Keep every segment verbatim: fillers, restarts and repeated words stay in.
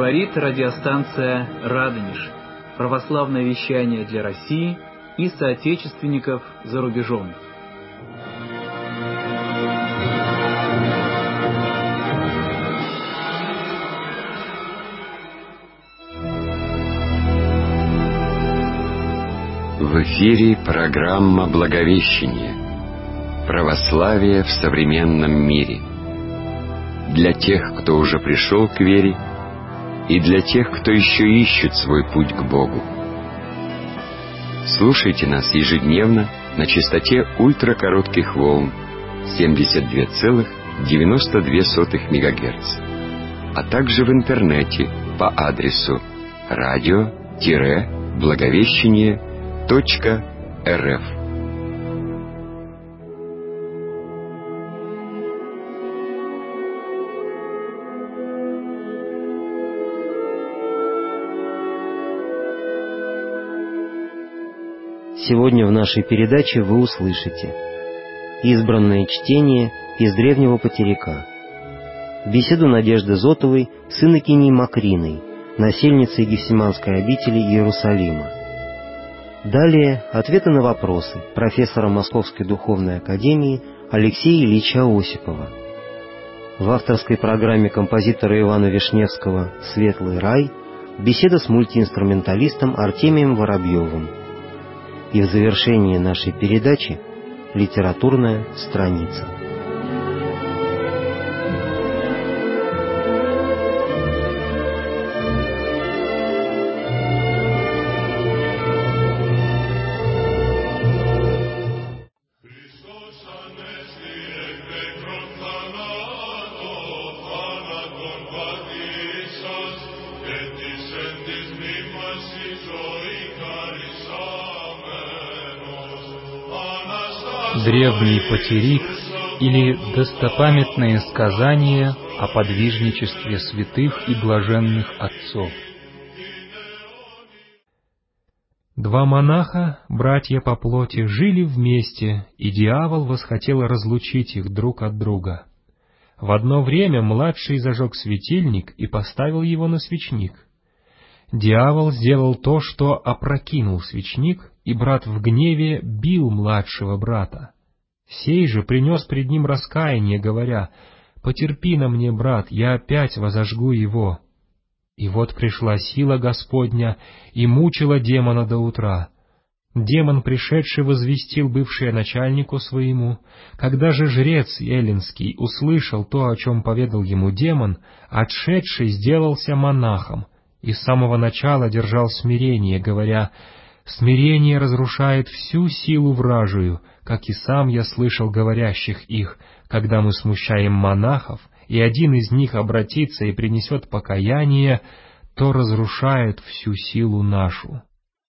Говорит радиостанция «Радонеж». Православное вещание для России и соотечественников за рубежом. В эфире программа «Благовещение. Православие в современном мире». Для тех, кто уже пришел к вере, и для тех, кто еще ищет свой путь к Богу. Слушайте нас ежедневно на частоте ультракоротких волн семьдесят два целых девяносто две сотых мегагерца, а также в интернете по адресу радио-благовещение точка рф. Сегодня в нашей передаче вы услышите избранное чтение из древнего потеряка, беседу Надежды Зотовой с инокиней Макриной, насельницей Гефсиманской обители Иерусалима. Далее ответы на вопросы профессора Московской духовной академии Алексея Ильича Осипова. В авторской программе композитора Ивана Вишневского «Светлый рай» беседа с мультиинструменталистом Артемием Воробьевым. И в завершении нашей передачи литературная страница. Древний потерик или достопамятные сказания о подвижничестве святых и блаженных отцов. Два монаха, братья по плоти, жили вместе, и дьявол восхотел разлучить их друг от друга. В одно время младший зажег светильник и поставил его на свечник. Дьявол сделал то, что опрокинул свечник, и брат в гневе бил младшего брата. Сей же принес пред ним раскаяние, говоря: «Потерпи на мне, брат, я опять возожгу его». И вот пришла сила Господня и мучила демона до утра. Демон, пришедший, возвестил бывшее начальнику своему. Когда же жрец эллинский услышал то, о чем поведал ему демон, отшедший сделался монахом, и с самого начала держал смирение, говоря: «Смирение разрушает всю силу вражию, как и сам я слышал говорящих их, когда мы смущаем монахов, и один из них обратится и принесет покаяние, то разрушает всю силу нашу».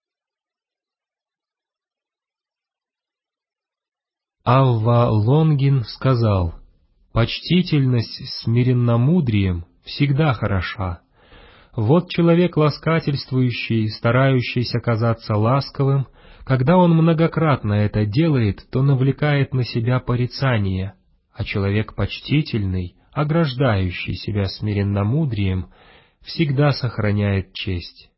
Авва Лонгин сказал: «Почтительность смиренномудрием всегда хороша. Вот человек ласкательствующий, старающийся казаться ласковым, когда он многократно это делает, то навлекает на себя порицание, а человек почтительный, ограждающий себя смиренномудрием, всегда сохраняет честь».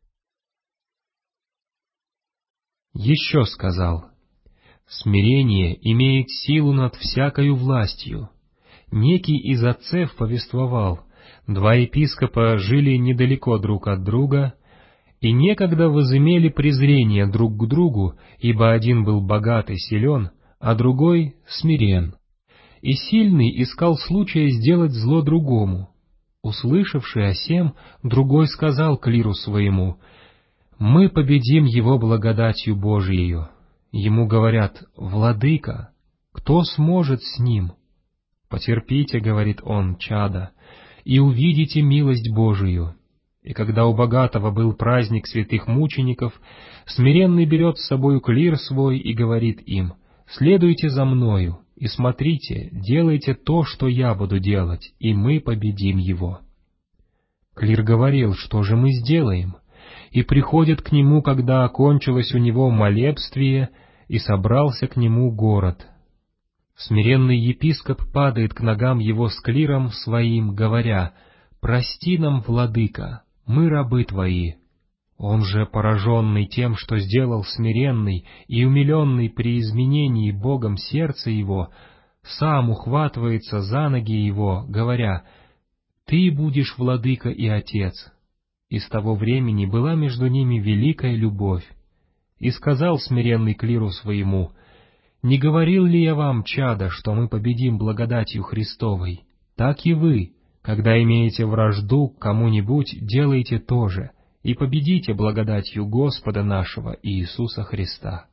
Еще сказал: «Смирение имеет силу над всякою властью. Некий из отцев повествовал: два епископа жили недалеко друг от друга, и некогда возымели презрение друг к другу, ибо один был богат и силен, а другой смирен. И сильный искал случая сделать зло другому. Услышавший о сем, другой сказал клиру своему: «Мы победим его благодатью Божиею». Ему говорят: «Владыка, кто сможет с ним?» «Потерпите, — говорит он, — чада, и увидите милость Божию». И когда у богатого был праздник святых мучеников, смиренный берет с собою клир свой и говорит им: «Следуйте за мною, и смотрите, делайте то, что я буду делать, и мы победим его». Клир говорил: «Что же мы сделаем?» И приходит к нему, когда окончилось у него молебствие, и собрался к нему город. Смиренный епископ падает к ногам его с клиром своим, говоря: «Прости нам, владыка, мы рабы Твои. Он же, пораженный тем, что сделал смиренный и умиленный при изменении Богом сердца его, сам ухватывается за ноги его, говоря: «Ты будешь владыка и отец». И с того времени была между ними великая любовь. И сказал смиренный клиру своему: «Не говорил ли я вам, чадо, что мы победим благодатью Христовой? Так и вы, когда имеете вражду к кому-нибудь, делайте то же, и победите благодатью Господа нашего Иисуса Христа».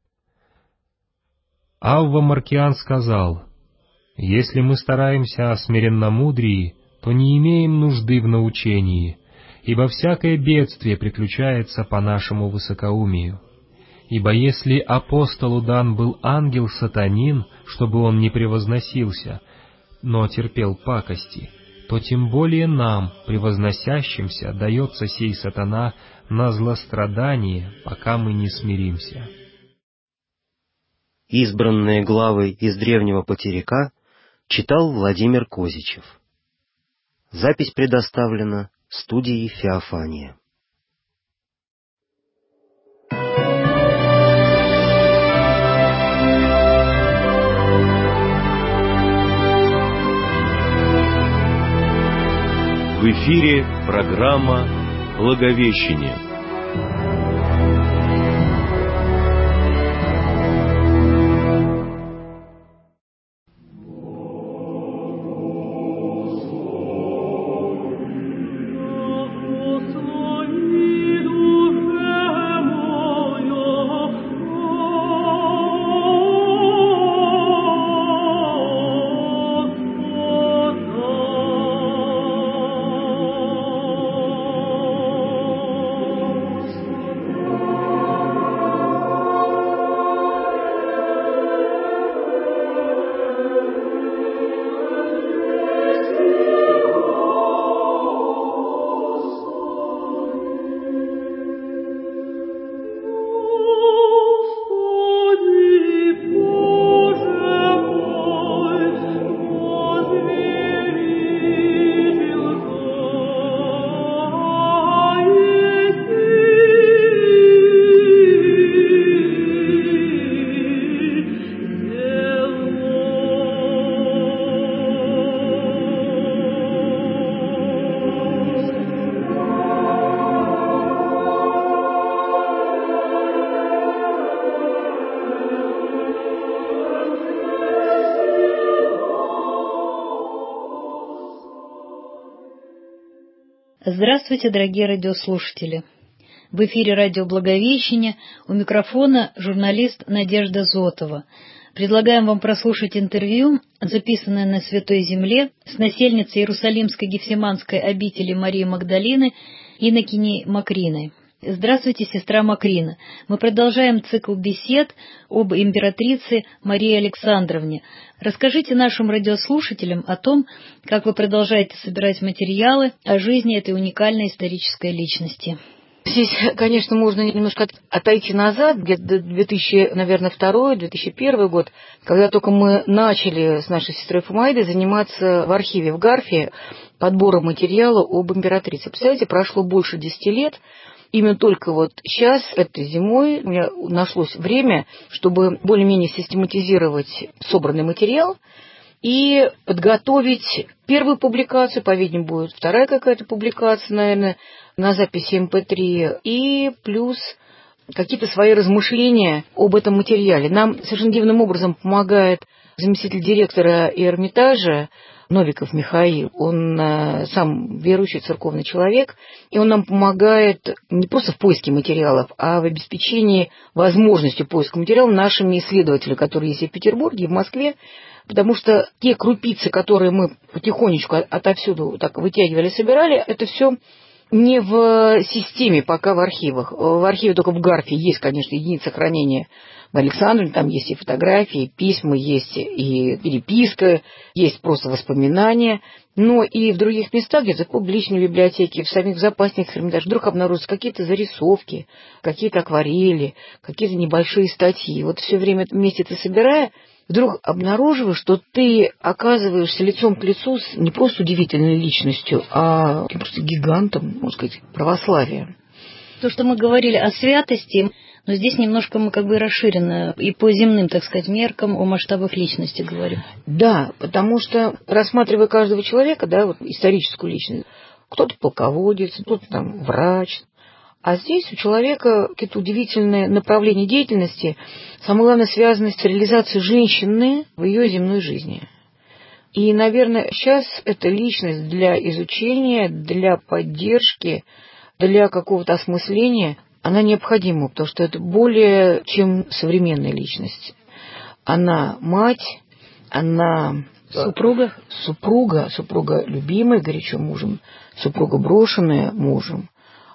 Авва Маркиан сказал: «Если мы стараемся о смиренномудрии, то не имеем нужды в научении, ибо всякое бедствие приключается по нашему высокоумию. Ибо если апостолу дан был ангел сатанин, чтобы он не превозносился, но терпел пакости, то тем более нам, превозносящимся, дается сей сатана на злострадание, пока мы не смиримся». Избранные главы из древнего потеряка читал Владимир Козичев. Запись предоставлена студией Феофания. В эфире программа «Благовещение». Здравствуйте, дорогие радиослушатели! В эфире радио «Благовещение», у микрофона журналист Надежда Зотова. Предлагаем вам прослушать интервью, записанное на Святой Земле с насельницей Иерусалимской Гефсиманской обители Марии Магдалины Иннокеней Макриной. Здравствуйте, сестра Макрина. Мы продолжаем цикл бесед об императрице Марии Александровне. Расскажите нашим радиослушателям о том, как вы продолжаете собирать материалы о жизни этой уникальной исторической личности. Здесь, конечно, можно немножко отойти назад, где-то две тысячи, наверное, второй, две тысячи первый год, когда только мы начали с нашей сестрой Фомаидой заниматься в архиве в Гарфе подбором материала об императрице. Представляете, прошло больше десяти лет. Именно только вот сейчас, этой зимой, у меня нашлось время, чтобы более-менее систематизировать собранный материал и подготовить первую публикацию, по-видимому, будет вторая какая-то публикация, наверное, на записи эм пэ три, и плюс какие-то свои размышления об этом материале. Нам совершенно дивным образом помогает заместитель директора Эрмитажа Новиков Михаил. Он э, сам верующий церковный человек, и он нам помогает не просто в поиске материалов, а в обеспечении возможности поиска материалов нашими исследователями, которые есть и в Петербурге, и в Москве, потому что те крупицы, которые мы потихонечку отовсюду так вытягивали, собирали, это все не в системе, пока в архивах. В архиве только в Гарфе есть, конечно, единица хранения в Александровне, там есть и фотографии, и письма, есть и переписка, есть просто воспоминания. Но и в других местах, где-то в публичной библиотеке, в самих запасниках Эрмитажа, вдруг обнаружатся какие-то зарисовки, какие-то акварели, какие-то небольшие статьи. Вот все время вместе это собирая, вдруг обнаруживаешь, что ты оказываешься лицом к лицу с не просто удивительной личностью, а просто гигантом, можно сказать, православия. То, что мы говорили о святости, но здесь немножко мы как бы расширенно и по земным, так сказать, меркам о масштабах личности говорим. Да, потому что, рассматривая каждого человека, да, вот историческую личность, кто-то полководец, кто-то там врач, а здесь у человека какие-то удивительные направления деятельности, самое главное, связанные с реализацией женщины в ее земной жизни. И, наверное, сейчас эта личность для изучения, для поддержки, для какого-то осмысления, она необходима, потому что это более чем современная личность. Она мать, она супруга, супруга, супруга любимая, горячо мужем, супруга брошенная мужем.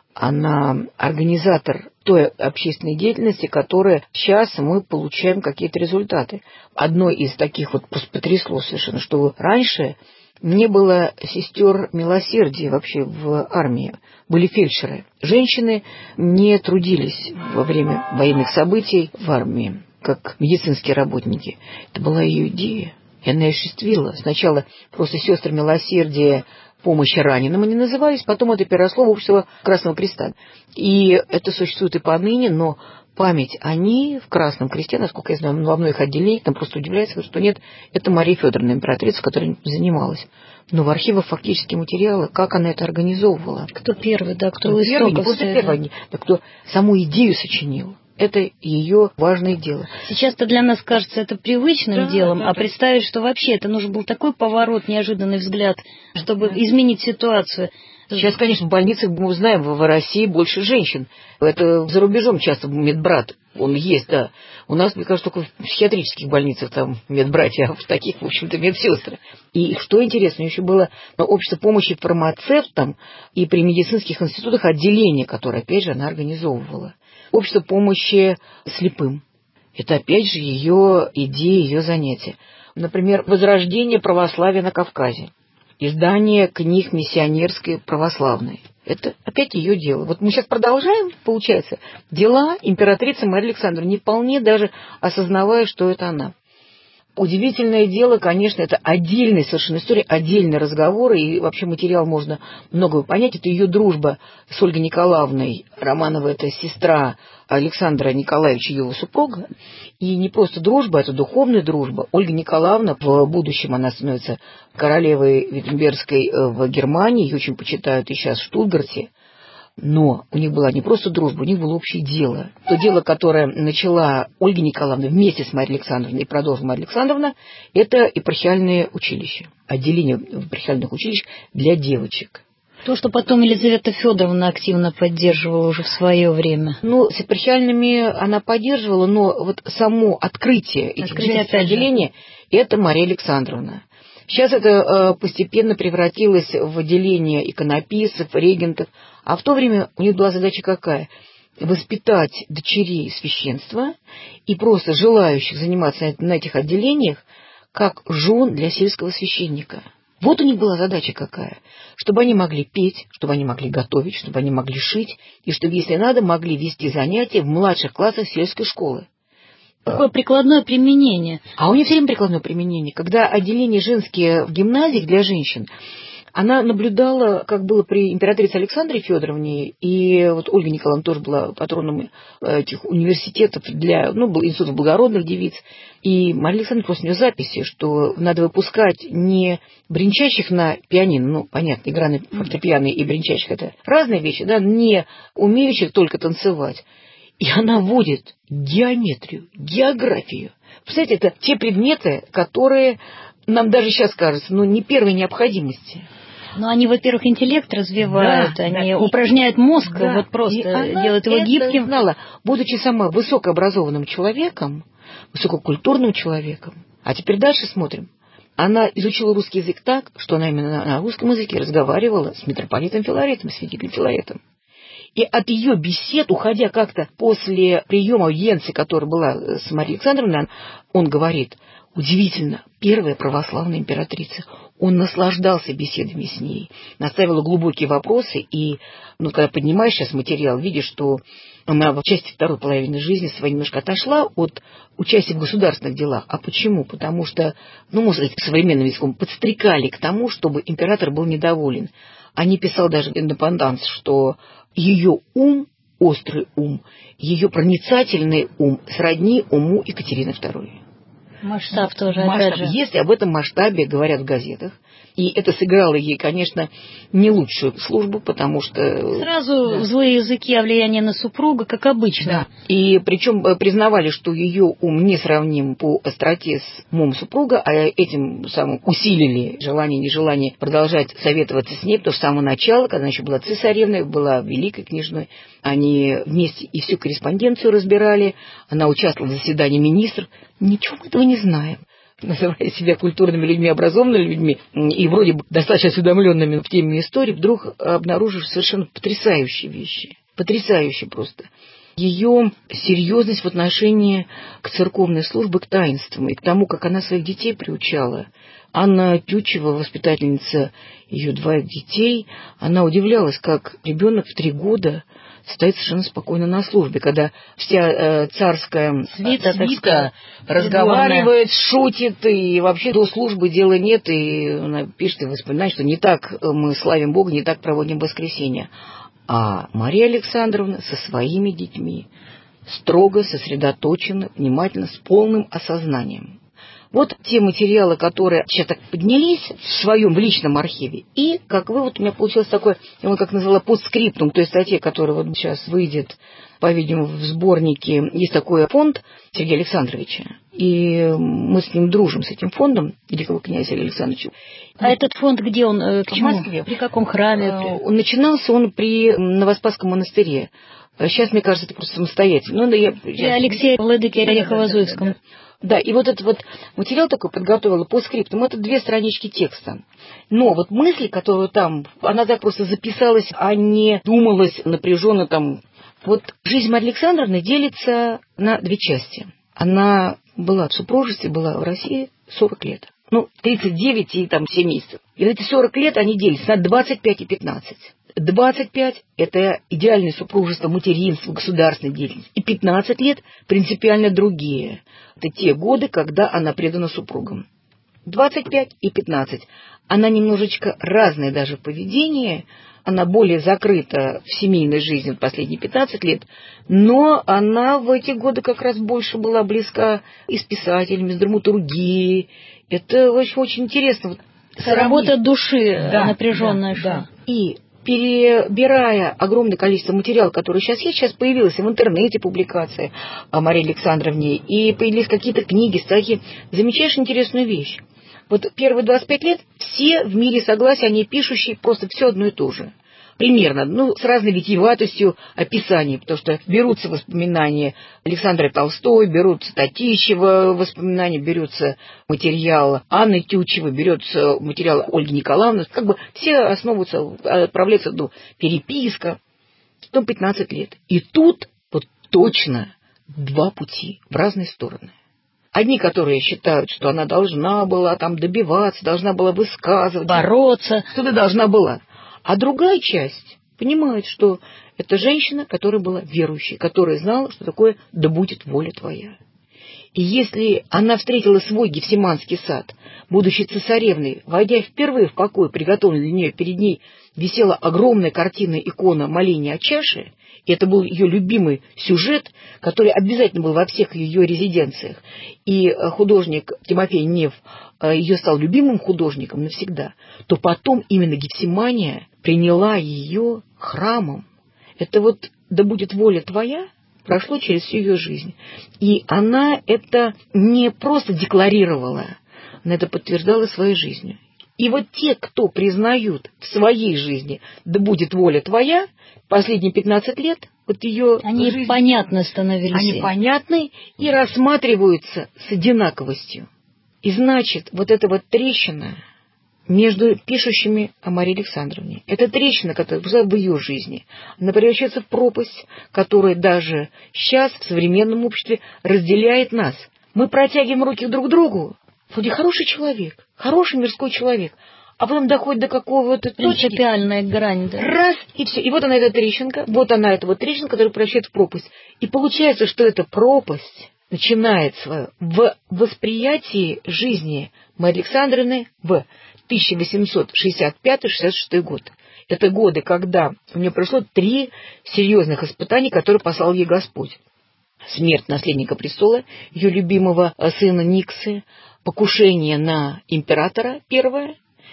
Она организатор той общественной деятельности, которая сейчас мы получаем какие-то результаты. Одно из таких вот просто потрясло совершенно, что раньше не было сестер милосердия вообще в армии. Были фельдшеры. Женщины не трудились во время военных событий в армии, как медицинские работники. Это была ее идея. И она осуществила. Сначала просто сестры милосердия, помощи раненым они назывались, потом это переросло в общество Красного Креста. И это существует и поныне, но память о ней в Красном Кресте, насколько я знаю, во многих отделениях, там просто удивляется, что нет, это Мария Федоровна, императрица, которая занималась. Но в архивах фактически материалы, как она это организовывала. Кто первый, да, кто, кто первый, не просто стоит, первый, да, кто саму идею сочинил. Это ее важное дело. Сейчас-то для нас кажется это привычным да, делом, да, а да. представить, что вообще это нужен был такой поворот, неожиданный взгляд, чтобы да. изменить ситуацию. Сейчас, конечно, в больницах, мы знаем, в России больше женщин. Это за рубежом часто медбрат, он есть, да. У нас, мне кажется, только в психиатрических больницах там медбратья, а в таких, в общем-то, медсестры. И что интересно, еще было общество помощи фармацевтам и при медицинских институтах отделение, которое, опять же, она организовывала. Общество помощи слепым. Это, опять же, ее идея, ее занятие. Например, возрождение православия на Кавказе. Издание книг миссионерской православной. Это опять ее дело. Вот мы сейчас продолжаем, получается, дела императрицы Марии Александровны, не вполне даже осознавая, что это она. Удивительное дело, конечно, это отдельная совершенно история, отдельный разговор, и вообще материал можно многого понять. Это ее дружба с Ольгой Николаевной. Романова — это сестра Александра Николаевича, его супруга. И не просто дружба, это духовная дружба. Ольга Николаевна, в будущем она становится королевой Виттенбергской в Германии, ее очень почитают и сейчас в Штутгарте. Но у них была не просто дружба, у них было общее дело. То дело, которое начала Ольга Николаевна вместе с Марией Александровной и продолжила Мария Александровна, это епархиальные училища, отделение епархиальных училищ для девочек. То, что потом Елизавета Федоровна активно поддерживала уже в свое время. Ну, с епархиальными она поддерживала, но вот само открытие этих женских отделений – это Мария Александровна. Сейчас это э, постепенно превратилось в отделение иконописцев, регентов. А в то время у них была задача какая? Воспитать дочерей священства и просто желающих заниматься на этих отделениях как жен для сельского священника. Вот у них была задача какая. Чтобы они могли петь, чтобы они могли готовить, чтобы они могли шить, и чтобы, если надо, могли вести занятия в младших классах сельской школы. Какое прикладное применение. А у нее все время прикладное применение. Когда отделения женские в гимназиях для женщин, она наблюдала, как было при императрице Александре Федоровне, и вот Ольга Николаевна тоже была патроном этих университетов для, ну, был институт благородных девиц. И Мария Александровна просто у нее записи, что надо выпускать не бренчащих на пианино, ну, понятно, игра на фортепиано и бренчащих — это разные вещи, да, не умеющих только танцевать. И она вводит геометрию, географию. Представляете, это те предметы, которые нам даже сейчас кажутся, ну, не первой необходимости. Но они, во-первых, интеллект развивают, да, они да, упражняют мозг, да, вот просто делают его гибким. Знала, будучи сама высокообразованным человеком, высококультурным человеком. А теперь дальше смотрим. Она изучила русский язык так, что она именно на русском языке разговаривала с митрополитом Филаретом, святителем Филаретом. И от ее бесед, уходя как-то после приема аудиенции, которая была с Марией Александровной, он говорит: удивительно, первая православная императрица. Он наслаждался беседами с ней, наставила глубокие вопросы, и, ну, когда поднимаешь сейчас материал, видишь, что она в части второй половины жизни своей немножко отошла от участия в государственных делах. А почему? Потому что, ну, можно сказать, современным языком, подстрекали к тому, чтобы император был недоволен. Они писал даже «Индепенданс», что ее ум, острый ум, ее проницательный ум сродни уму Екатерины второй. Масштаб тоже, Масштаб. опять же. Если об этом масштабе говорят в газетах, и это сыграло ей, конечно, не лучшую службу, потому что... Сразу да. Злые языки о влиянии на супруга, как обычно. Да. И причем признавали, что ее ум несравним по остроте с умом супруга, а этим самым усилили желание, нежелание продолжать советоваться с ней, потому что с самого начала, когда она еще была цесаревной, была великой княжной, они вместе и всю корреспонденцию разбирали, она участвовала в заседании министров. Ничего мы этого не знаем. Называя себя культурными людьми, образованными людьми и вроде бы достаточно осведомленными в теме истории, вдруг обнаружишь совершенно потрясающие вещи. Потрясающие просто. Ее серьезность в отношении к церковной службе, к таинствам и к тому, как она своих детей приучала. Анна Тютчева, воспитательница ее двоих детей, она удивлялась, как ребенок в три года стоит совершенно спокойно на службе, когда вся э, царская свита, свита разговаривает, шутит, и вообще до службы дела нет, и она пишет и вспоминает, что не так мы славим Бога, не так проводим воскресенье. А Мария Александровна со своими детьми строго, сосредоточена, внимательно, с полным осознанием. Вот те материалы, которые сейчас так поднялись в своем в личном архиве, и, как вывод, у меня получилось такое, я его как назвала, постскриптум, той статье, которая вот сейчас выйдет, по-видимому, в сборнике. Есть такой фонд Сергея Александровича, и мы с ним дружим, с этим фондом, великого князя Сергея Александровича. А этот фонд где он? К чему? В Москве. При каком храме? Он начинался он при Новоспасском монастыре. Сейчас, мне кажется, это просто самостоятельно. Ну, да, я... При Алексее Владыке Орехово-Зуевском. Да, и вот этот вот материал такой подготовила по скриптам, это две странички текста. Но вот мысль, которую там, она так просто записалась, а не думалась напряженно там. Вот жизнь Марии Александровны делится на две части. Она была в супружестве, была в России сорок лет. Ну, тридцать девять и там семь месяцев. И эти сорок лет они делятся на двадцать пять и пятнадцать. двадцать пять – это идеальное супружество, материнство, государственная деятельность. И пятнадцать лет – принципиально другие. Это те годы, когда она предана супругам. двадцать пять и пятнадцать. Она немножечко разное даже в поведении. Она более закрыта в семейной жизни в последние пятнадцать лет. Но она в эти годы как раз больше была близка и с писателями, с драматургией. Это очень, очень интересно. Работа души да, напряженная. Да, да. И перебирая огромное количество материала, который сейчас есть, сейчас появилась в интернете публикация о Марии Александровне, и появились какие-то книги, статьи, замечаешь интересную вещь. Вот первые двадцать пять лет все в мире согласия, они пишущие просто все одно и то же. Примерно, ну, с разной витиеватостью описаний, потому что берутся воспоминания Александра Толстой, берутся Татищева воспоминания, берется материал Анны Тютчевой, берется материал Ольги Николаевны, как бы все основываются, отправляются, ну, переписка, сто пятнадцать лет. И тут вот точно два пути в разные стороны. Одни, которые считают, что она должна была там добиваться, должна была высказывать, бороться, что-то должна была. А другая часть понимает, что это женщина, которая была верующей, которая знала, что такое «да будет воля твоя». И если она встретила свой Гефсиманский сад, будучи цесаревной, войдя впервые в покой, приготовленный для нее, перед ней висела огромная картина икона моления о чаше, и это был ее любимый сюжет, который обязательно был во всех ее резиденциях. И художник Тимофей Нев ее стал любимым художником навсегда, то потом именно Гефсимания приняла ее храмом. Это вот «да будет воля твоя» прошло через всю ее жизнь. И она это не просто декларировала, она это подтверждала своей жизнью. И вот те, кто признают в своей жизни «да будет воля твоя», последние пятнадцать лет, вот ее они жизнь, понятны становились. Они понятны и рассматриваются с одинаковостью. И значит, вот эта вот трещина между пишущими о Марии Александровне, это трещина, которая была в ее жизни, она превращается в пропасть, которая даже сейчас в современном обществе разделяет нас. Мы протягиваем руки друг к другу. Вроде хороший человек, хороший мирской человек, а потом доходит до какого-то точки. Принципиальная грань, да. Раз, и все. И вот она, эта трещинка, вот она, эта вот трещинка, которая превращает в пропасть. И получается, что эта пропасть начинает свое в восприятии жизни Марии Александровны в тысяча восемьсот шестьдесят пятый — шестьдесят шестой год. Это годы, когда у нее прошло три серьезных испытаний, которые послал ей Господь. Смерть наследника престола, ее любимого сына Никсы, покушение на императора первое,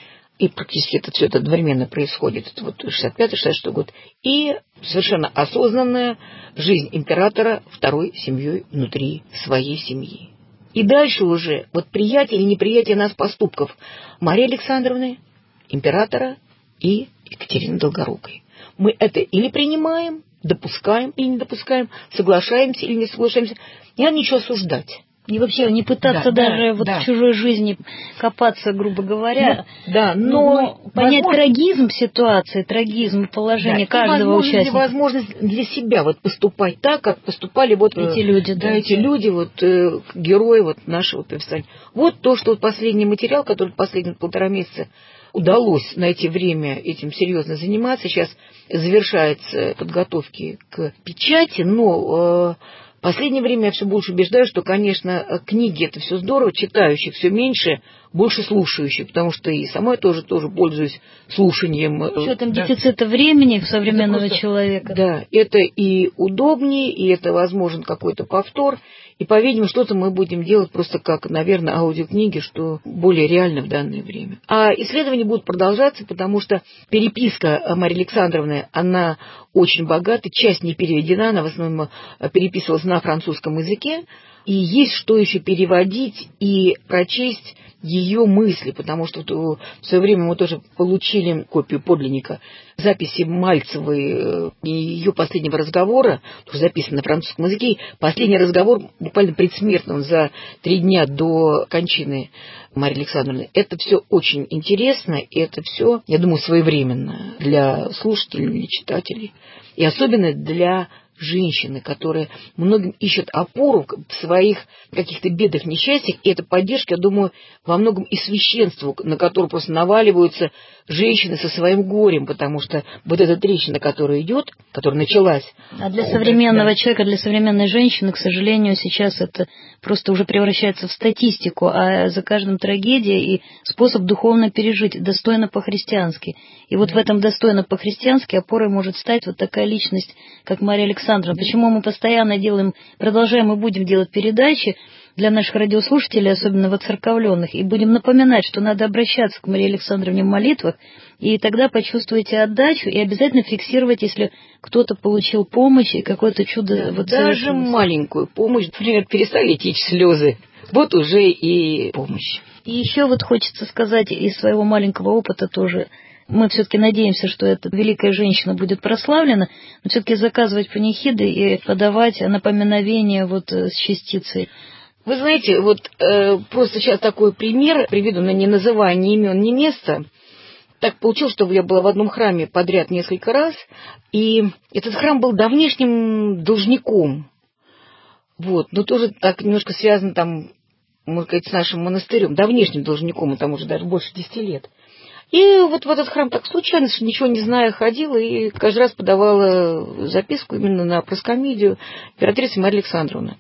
и практически это все это одновременно происходит, это вот шестьдесят пятый — шестьдесят шестой год, и совершенно осознанная жизнь императора второй семьей внутри своей семьи. И дальше уже вот приятие или неприятие нас поступков Марии Александровны, императора и Екатерины Долгорукой. Мы это или принимаем, допускаем или не допускаем, соглашаемся или не соглашаемся. Не надо ничего осуждать. И вообще не пытаться да, даже да, вот да. в чужой жизни копаться, грубо говоря. Ну, да, но, но понять возможно, трагизм ситуации, трагизм положения да, каждого возможность, участника. Возможность для себя вот поступать так, как поступали вот эти люди. Да, да, эти люди, вот э, герои вот нашего повествования. Вот то, что вот последний материал, который последние полтора месяца удалось найти время этим серьезно заниматься. Сейчас завершается подготовки к печати, но э, в последнее время я все больше убеждаюсь, что, конечно, книги — это все здорово, читающих все меньше, больше слушающих, потому что и сама я тоже, тоже пользуюсь слушанием. С учетом да. дефицита времени современного просто, человека. Да, это и удобнее, и это возможен какой-то повтор. И, по-видимому, что-то мы будем делать просто как, наверное, аудиокниги, что более реально в данное время. А исследования будут продолжаться, потому что переписка Марии Александровны, она очень богата, часть не переведена, она в основном переписывалась на французском языке. И есть что еще переводить и прочесть ее мысли, потому что в свое время мы тоже получили копию подлинника записи Мальцевой и ее последнего разговора, тоже записан на французском языке. Последний разговор буквально предсмертный, за три дня до кончины Марии Александровны. Это все очень интересно, и это все, я думаю, своевременно для слушателей, для читателей, и особенно для женщины, которые многим ищут опору в своих каких-то бедах, несчастьях, и эта поддержка, я думаю, во многом и священству, на которое просто наваливаются женщины со своим горем, потому что вот эта трещина, которая идет, которая началась... А для современного да. человека, для современной женщины, к сожалению, сейчас это просто уже превращается в статистику, а за каждым трагедия и способ духовно пережить, достойно по-христиански. И вот да. в этом достойно по-христиански опорой может стать вот такая личность, как Мария Александровна. Почему мы постоянно делаем, продолжаем и будем делать передачи для наших радиослушателей, особенно воцерковленных, и будем напоминать, что надо обращаться к Марии Александровне в молитвах, и тогда почувствуете отдачу, и обязательно фиксировать, если кто-то получил помощь и какое-то чудо вот даже маленькую помощь, например, перестали течь слезы, вот уже и помощь. И еще вот хочется сказать из своего маленького опыта тоже. Мы все-таки надеемся, что эта великая женщина будет прославлена, но все-таки заказывать панихиды и подавать напоминовение вот с частицей. Вы знаете, вот э, просто сейчас такой пример приведу, но не называя ни имен, ни места. Так получилось, что я была в одном храме подряд несколько раз, и этот храм был давнешним должником. Вот, но тоже так немножко связан там, можно сказать, с нашим монастырем, давнешним должником, там уже даже больше десяти лет. И вот в этот храм так случайно, ничего не зная, ходила и каждый раз подавала записку именно на проскомидию императрицы Марии Александровны.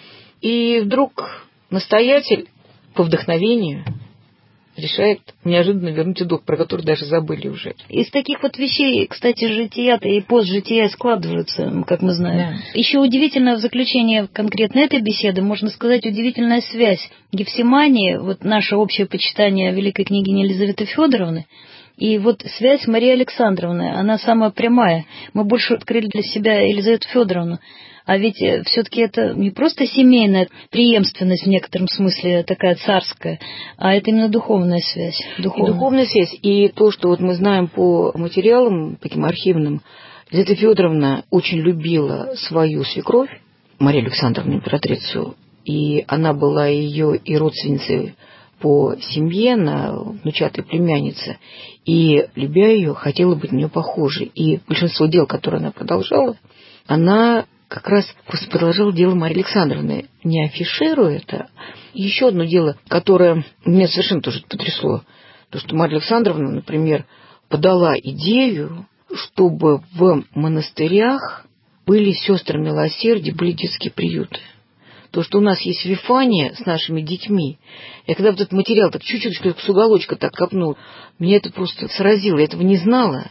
И вдруг настоятель по вдохновению решает неожиданно вернуть долг, про который даже забыли уже. Из таких вот вещей, кстати, жития-то и постжития складываются, как мы знаем. Да. Еще удивительно в заключение конкретно этой беседы, можно сказать, удивительная связь Гефсимании, вот наше общее почитание великой княгини Елизаветы Федоровны, и вот связь Марии Александровны, она самая прямая. Мы больше открыли для себя Елизавету Федоровну. А ведь все-таки это не просто семейная преемственность в некотором смысле такая царская, а это именно духовная связь. Духовная. И духовная связь. И то, что вот мы знаем по материалам, таким архивным, Елизавета Федоровна очень любила свою свекровь, Марию Александровну, императрицу, и она была ее и родственницей по семье, на внучатой племяннице, и, любя ее, хотела быть на нее похожей. И большинство дел, которые она продолжала, она как раз просто продолжала дело Марии Александровны, не афишируя это. Еще одно дело, которое меня совершенно тоже потрясло. То, что Марья Александровна, например, подала идею, чтобы в монастырях были сестры милосердия, были детские приюты. То, что у нас есть Вифания с нашими детьми, я когда вот этот материал так чуть-чуть с уголочка так копнул, меня это просто сразило, я этого не знала.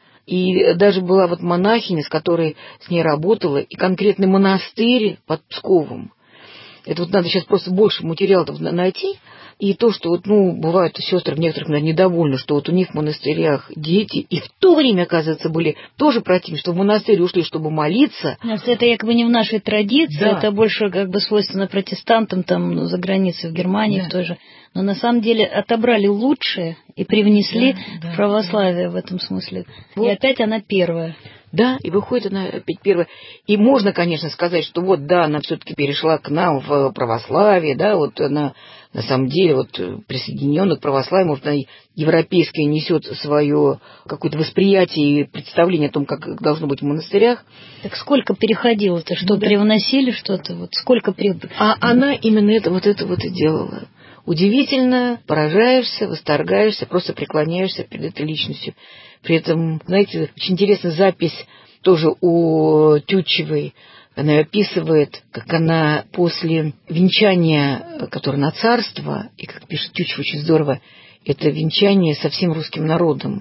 И даже была вот монахиня, с которой с ней работала, и конкретный монастырь под Псковом. Это вот надо сейчас просто больше материалов найти. И то, что вот, ну, бывают сестры в некоторых, наверное, недовольны, что вот у них в монастырях дети, и в то время, оказывается, были тоже противны, что в монастырь ушли, чтобы молиться. Это якобы не в нашей традиции, да. Это больше как бы свойственно протестантам там, ну, за границей, в Германии да. в той же. Но на самом деле отобрали лучшее и привнесли да, да, в православие да. в этом смысле. Вот. И опять она первая. Да, и выходит она опять первая. И можно, конечно, сказать, что вот, да, она все-таки перешла к нам в православие, да, вот она на самом деле вот присоединенная к православию, может, она европейская несет свое какое-то восприятие и представление о том, как должно быть в монастырях. Так сколько переходило-то, что да. привносили что-то, вот сколько при... А она именно это вот это вот и делала. Удивительно, поражаешься, восторгаешься, просто преклоняешься перед этой личностью. При этом, знаете, очень интересная запись тоже у Тютчевой. Она описывает, как она после венчания, которое на царство, и, как пишет Тютчев очень здорово, это венчание со всем русским народом,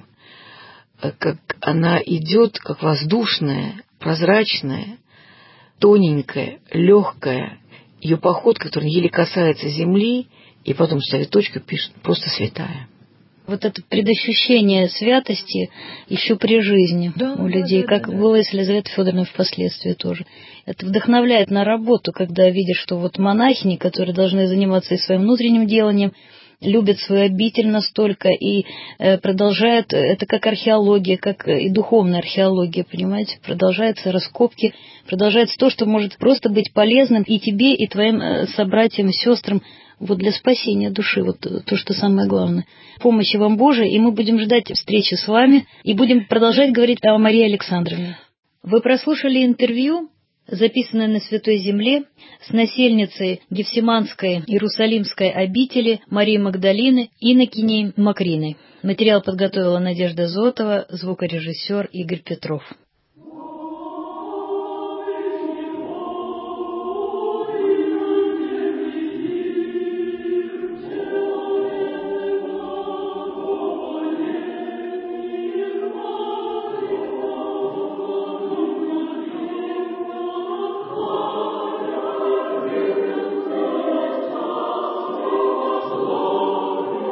как она идет, как воздушная, прозрачная, тоненькая, легкая, ее поход, который еле касается земли, и потом ставит точку, пишет, просто святая. Вот это предощущение святости еще при жизни да, у людей, да, да, как да, было и с Елизаветой Федоровной впоследствии тоже. Это вдохновляет на работу, когда видишь, что вот монахини, которые должны заниматься и своим внутренним деланием, любят свою обитель настолько и э, продолжают, это как археология, как и духовная археология, понимаете, продолжаются раскопки, продолжается то, что может просто быть полезным и тебе, и твоим э, собратьям, сестрам, вот для спасения души, вот то, что самое главное. Помощи вам Божией, и мы будем ждать встречи с вами, и будем продолжать говорить о Марии Александровне. Вы прослушали интервью, записанное на Святой Земле, с насельницей Гефсиманской Иерусалимской обители Марии Магдалины инокиней Макриной. Материал подготовила Надежда Зотова, звукорежиссер Игорь Петров.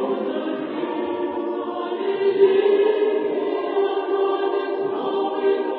Thank you.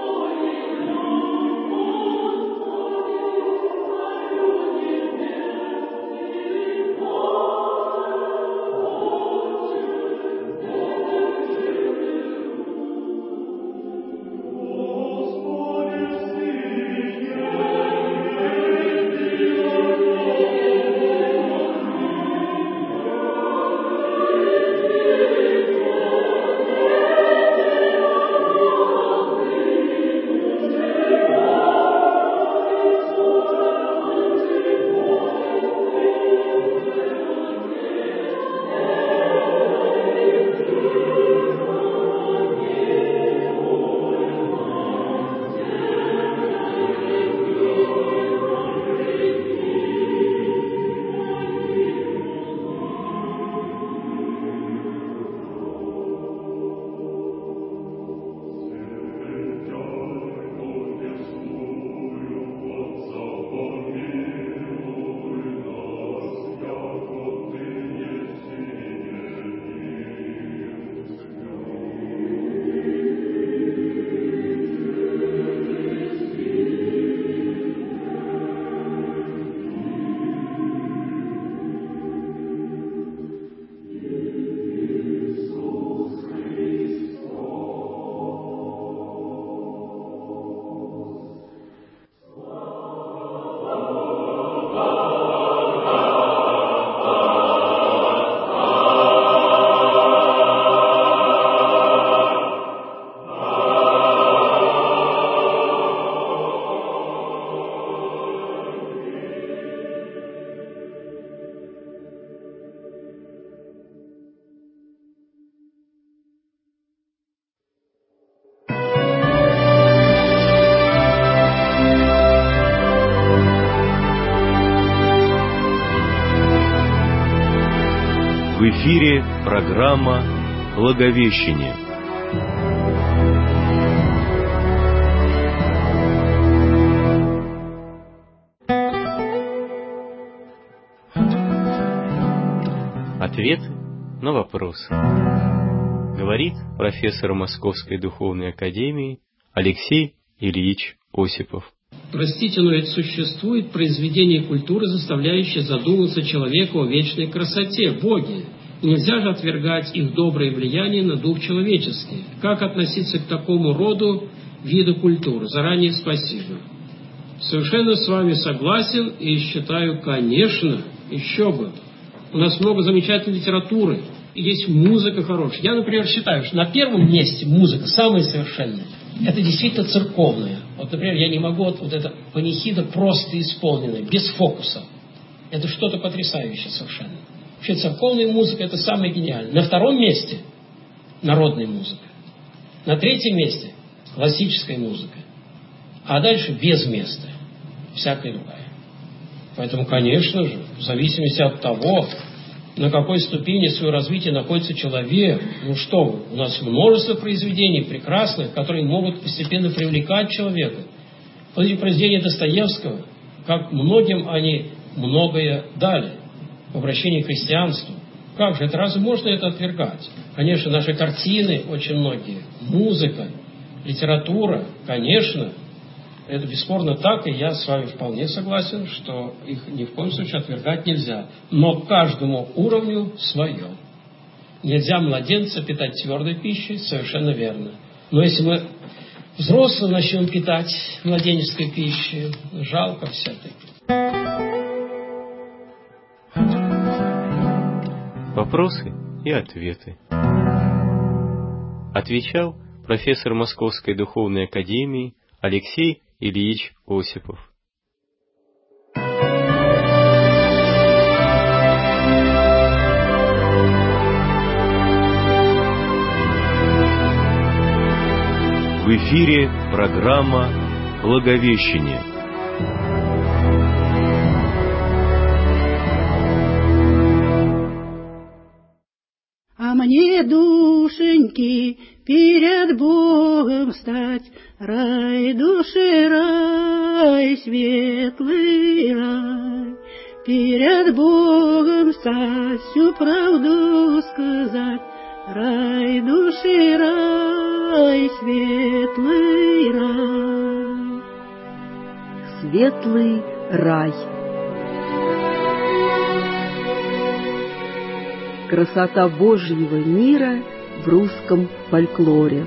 эфире программа «Благовещение». Ответы на вопросы. Говорит профессор Московской духовной академии Алексей Ильич Осипов. Простите, но ведь существует произведение культуры, заставляющее задуматься человека о вечной красоте, Боге. И нельзя же отвергать их доброе влияние на дух человеческий. Как относиться к такому роду виду культуры? Заранее спасибо. Совершенно с вами согласен и считаю, конечно, еще бы. У нас много замечательной литературы, и есть музыка хорошая. Я, например, считаю, что на первом месте музыка самая совершенная. Это действительно церковная. Вот, например, я не могу вот, вот это панихида просто исполненная, без фокуса. Это что-то потрясающее совершенно. Вообще церковная музыка – это самое гениальное. На втором месте народная музыка. На третьем месте классическая музыка. А дальше без места всякая другая. Поэтому, конечно же, в зависимости от того, на какой ступени своего развития находится человек, ну что вы, у нас множество произведений прекрасных, которые могут постепенно привлекать человека. Вот эти произведения Достоевского, как многим они многое дали в обращении к христианству. Как же, это разве можно это отвергать? Конечно, наши картины очень многие, музыка, литература, конечно, это бесспорно так, и я с вами вполне согласен, что их ни в коем случае отвергать нельзя. Но каждому уровню свое. Нельзя младенца питать твердой пищей, совершенно верно. Но если мы взрослым начнем питать младенческой пищей, жалко все-таки. Вопросы и ответы. Отвечал профессор Московской духовной академии Алексей Ильич Осипов. В эфире программа «Благовещение». А мне, душеньки, перед Богом стать, рай души, рай, светлый рай, перед Богом стать, всю правду сказать, рай души, рай, светлый рай. Светлый рай. Красота Божьего мира в русском фольклоре.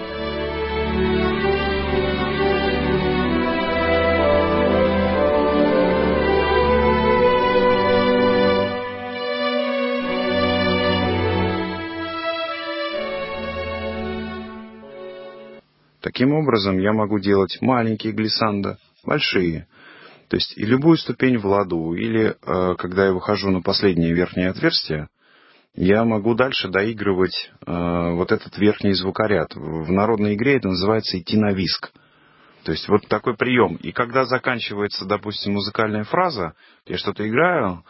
Таким образом, я могу делать маленькие глиссандо, большие. То есть и любую ступень в ладу, или э, когда я выхожу на последнее верхнее отверстие, я могу дальше доигрывать э, вот этот верхний звукоряд. В народной игре это называется идти на виск. То есть вот такой прием. И когда заканчивается, допустим, музыкальная фраза, я что-то играю,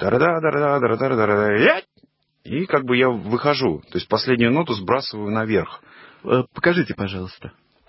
и как бы я выхожу. То есть последнюю ноту сбрасываю наверх. Покажите, пожалуйста.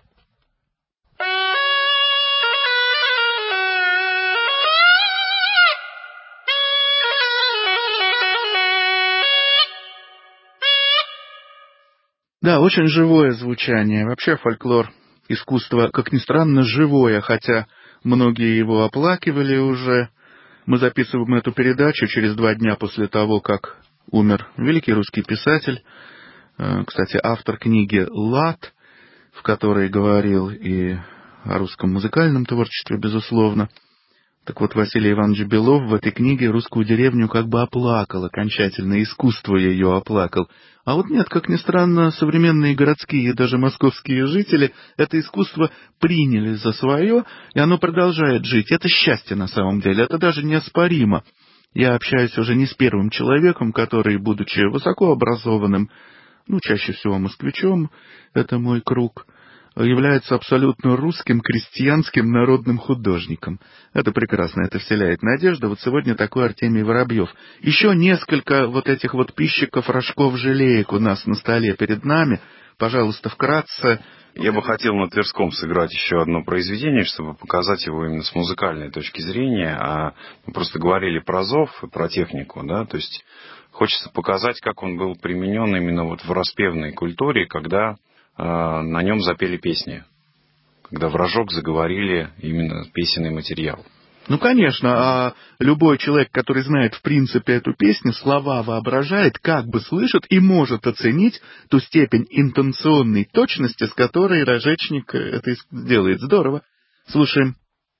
Да, очень живое звучание. Вообще фольклор, искусство, как ни странно, живое, хотя многие его оплакивали уже. Мы записываем эту передачу через два дня после того, как умер великий русский писатель, кстати, автор книги «Лад», в которой говорил и о русском музыкальном творчестве, безусловно. Так вот, Василий Иванович Белов в этой книге русскую деревню как бы оплакал окончательно, искусство ее оплакал. А вот нет, как ни странно, современные городские и даже московские жители это искусство приняли за свое, и оно продолжает жить. Это счастье на самом деле, это даже неоспоримо. Я общаюсь уже не с первым человеком, который, будучи высокообразованным, ну, чаще всего москвичом, это мой круг, является абсолютно русским, крестьянским, народным художником. Это прекрасно, это вселяет надежду. Вот сегодня такой Артемий Воробьев. Еще несколько вот этих вот пищиков, рожков, желеек у нас на столе перед нами. Пожалуйста, вкратце. Я бы хотел на Тверском сыграть еще одно произведение, чтобы показать его именно с музыкальной точки зрения. А мы просто говорили про зов и про технику, да, то есть хочется показать, как он был применен именно вот в распевной культуре, когда на нем запели песни, когда в рожок заговорили именно песенный материал. Ну, конечно, а любой человек, который знает в принципе эту песню, слова воображает, как бы слышит и может оценить ту степень интонационной точности, с которой рожечник это делает. Здорово. Слушаем.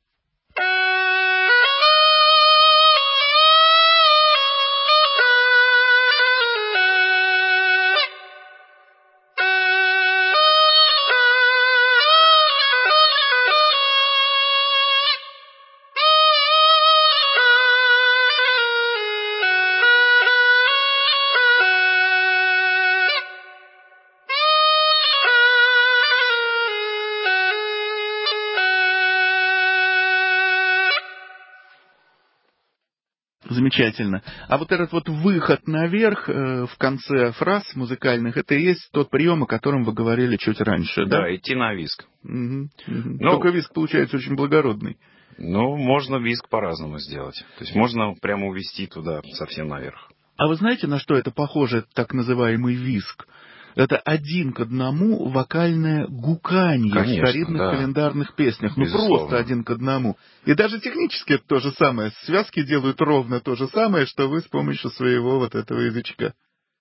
Замечательно. А вот этот вот выход наверх э, в конце фраз музыкальных, это и есть тот прием, о котором вы говорили чуть раньше, да? Да, идти на виск. Угу, угу. Ну, только виск получается очень благородный. Ну, можно виск по-разному сделать. То есть можно прямо увести туда совсем наверх. А вы знаете, на что это похоже, так называемый виск? Это один к одному вокальное гуканье. Конечно, в старинных да. календарных песнях. Ну, безусловно. Просто один к одному. И даже технически это то же самое. Связки делают ровно то же самое, что вы с помощью своего вот этого язычка.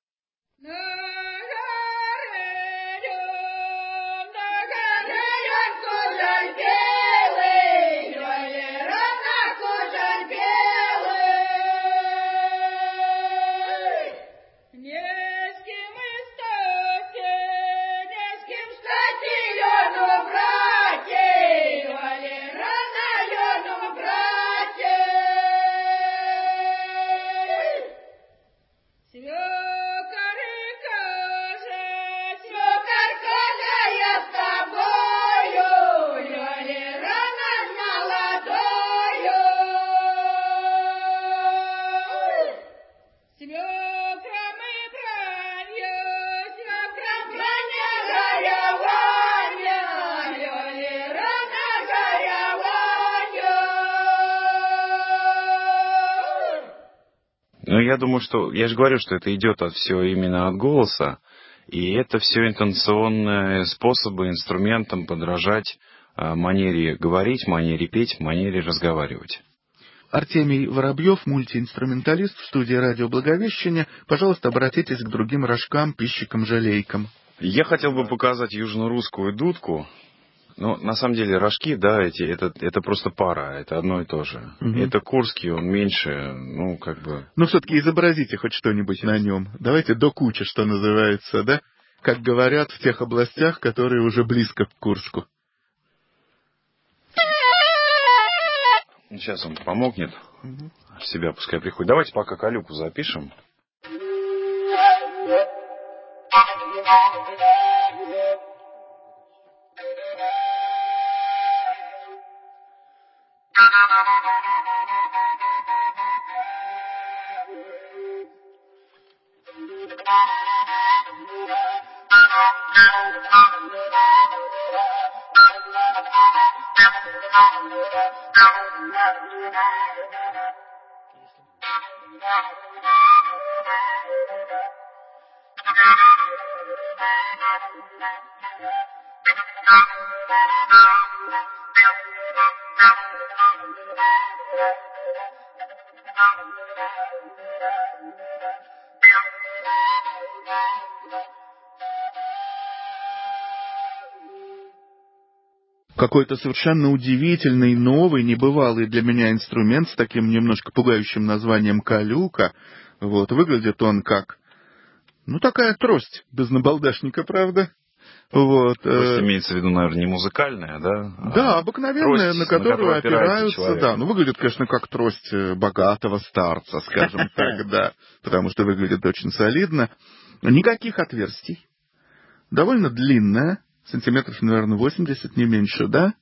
Ну, я думаю, что... Я же говорю, что это идет от все именно от голоса, и это все интонационные способы, инструментом подражать манере говорить, манере петь, манере разговаривать. Артемий Воробьев, мультиинструменталист в студии «Радио Благовещение». Пожалуйста, обратитесь к другим рожкам, пищикам, желейкам. Я хотел бы показать южно-русскую дудку. Ну, на самом деле, рожки, да, эти, это, это просто пара, это одно и то же. Угу. Это курский, он меньше, ну, как бы... Ну, все-таки изобразите хоть что-нибудь Сейчас. на нем. Давайте до кучи, что называется, да? Как говорят в тех областях, которые уже близко к Курску. Сейчас он помогнет. Угу. В себя пускай приходит. Давайте пока Калюку запишем. Какой-то совершенно удивительный, новый, небывалый для меня инструмент с таким немножко пугающим названием калюка. Вот, выглядит он как, ну, такая трость без набалдашника, правда? Вот. Трость имеется в виду, наверное, не музыкальная, да? Да, обыкновенная, трость, на которую на опираются, человек. Да. Ну, выглядит, конечно, как трость богатого старца, скажем так, да, потому что выглядит очень солидно. Никаких отверстий. Довольно длинная. сантиметров, наверное, восемьдесят, не меньше, да?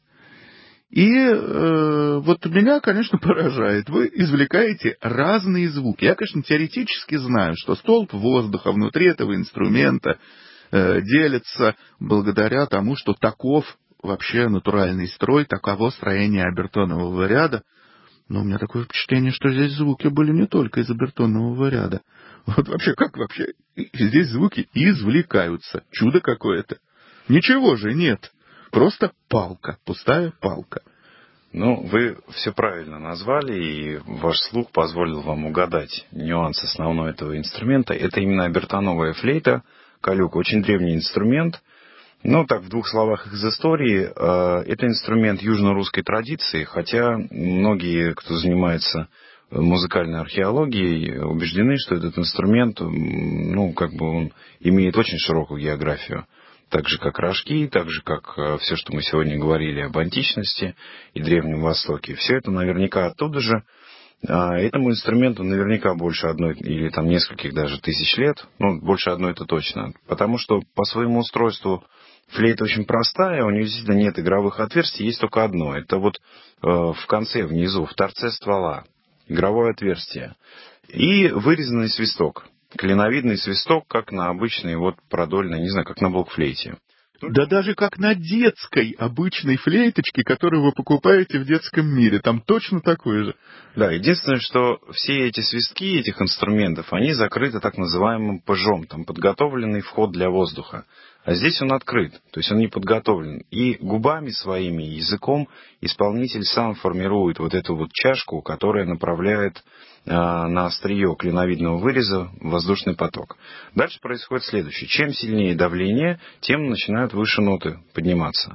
И э, вот меня, конечно, поражает. Вы извлекаете разные звуки. Я, конечно, теоретически знаю, что столб воздуха внутри этого инструмента э, делится благодаря тому, что таков вообще натуральный строй, таково строение обертонового ряда. Но у меня такое впечатление, что здесь звуки были не только из обертонового ряда. Вот вообще, как вообще здесь звуки извлекаются? Чудо какое-то. Ничего же нет. Просто палка, пустая палка. Ну, вы все правильно назвали, и ваш слух позволил вам угадать нюанс основного этого инструмента. Это именно обертоновая флейта, калюк, очень древний инструмент. Ну, так, в двух словах из истории, это инструмент южно-русской традиции, хотя многие, кто занимается музыкальной археологией, убеждены, что этот инструмент, ну, как бы он имеет очень широкую географию. Так же, как рожки, так же, как все, что мы сегодня говорили об античности и Древнем Востоке. Все это наверняка оттуда же. Этому инструменту наверняка больше одной или там нескольких даже тысяч лет. Ну, больше одной это точно. Потому что по своему устройству флейта очень простая, у нее действительно нет игровых отверстий, есть только одно. Это вот в конце, внизу, в торце ствола. Игровое отверстие. И вырезанный свисток. Клиновидный свисток, как на обычной вот продольной, не знаю, как на блокфлейте. Да даже как на детской обычной флейточке, которую вы покупаете в детском мире. Там точно такой же. Да, единственное, что все эти свистки этих инструментов, они закрыты так называемым пыжом. Там подготовленный вход для воздуха. А здесь он открыт, то есть он не подготовлен. И губами своими, языком исполнитель сам формирует вот эту вот чашку, которая направляет на острие клиновидного выреза воздушный поток. Дальше происходит следующее. Чем сильнее давление, тем начинают выше ноты подниматься.